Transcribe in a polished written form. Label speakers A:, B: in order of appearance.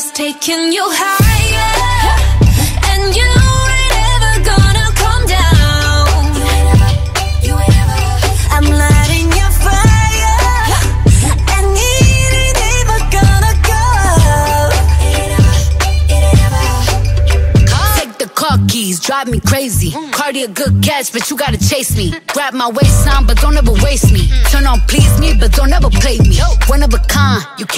A: body's taking you higher, and you ain't ever gonna come down. You ain't ever. I'm lighting your fire, and it ain't ever gonna go. It ain't ever.
B: Take the car keys, drive me crazy. Cardi a good catch, but you gotta chase me. Grab my waistline, but don't ever waste me. Turn on please me, but don't ever play me. One of a kind, you can't